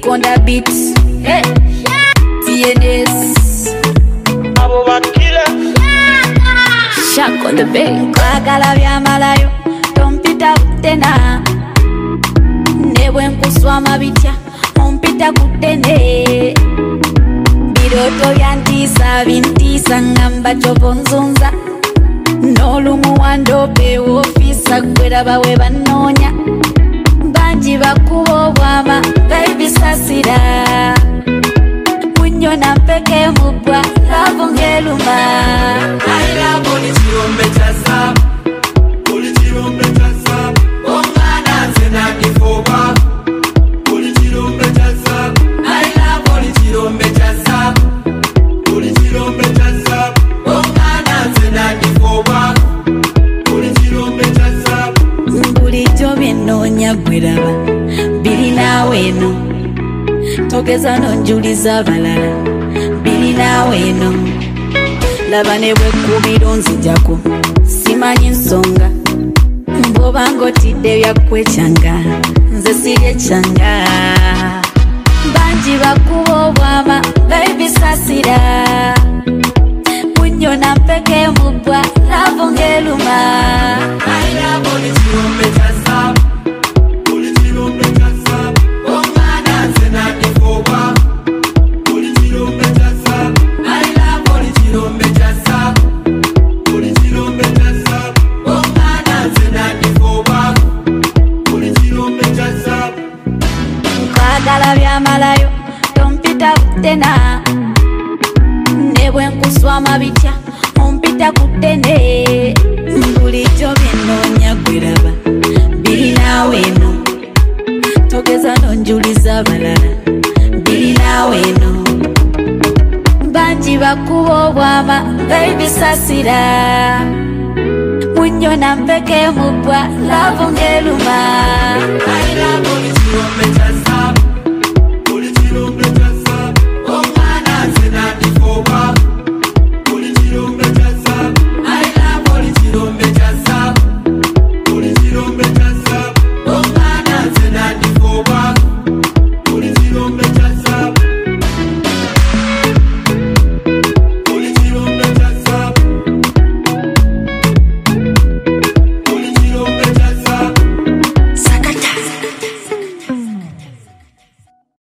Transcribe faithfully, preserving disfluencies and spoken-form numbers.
Konda beat, hey, T N S, Abo bakila, Shaq on the beat. Kwagala bya malayo, tompita kutena. Newe nkuswama bitya, ompita kutene. Biroto byantisa bintisa ngamba chovo nzunza. Nolumu wandope ofisa gwera bawe banonya. Banji bakubo bwama baby sasira. Munyo na peke mubwa lavo ngeluma. I love only chirombe chasa, only chirombe chasa. Ongana zena kifoba, only chirombe chasa. I love only chirombe chasa, only chirombe chasa. Ongana zena kifoba, only chirombe chasa. Mbuli jobe nonya gwiraba, bili nawe no. Togeza no njuliza balala, bili nawe no. Labane bwe kubiro nzijako, simanyi nsonga. Mboba ngotidde byakwechanga, nze sirye changa. Banji bakubo bwama, baby sasira. Munyo na peke mubwa, lavo ngeluma. I love only chirombe chasa, only chirombe chasa. Ongana zena kifoba, only chirombe chasa. I love only chirombe chasa, only chirombe chasa. Ongana zena kifoba, only chirombe chasa. Kwagala bya malayo, tompita kutena. Newe nkuswama bitya, ompita kutene. Bulijjo byenonya gwiraba, bili nawe no. Togeza no njuliza balala, bili nawe no. Banji bakubo bwama, baby sasira. Munyo na mpeke mubwa, lavo ngeluma. I love only chirombe chasa.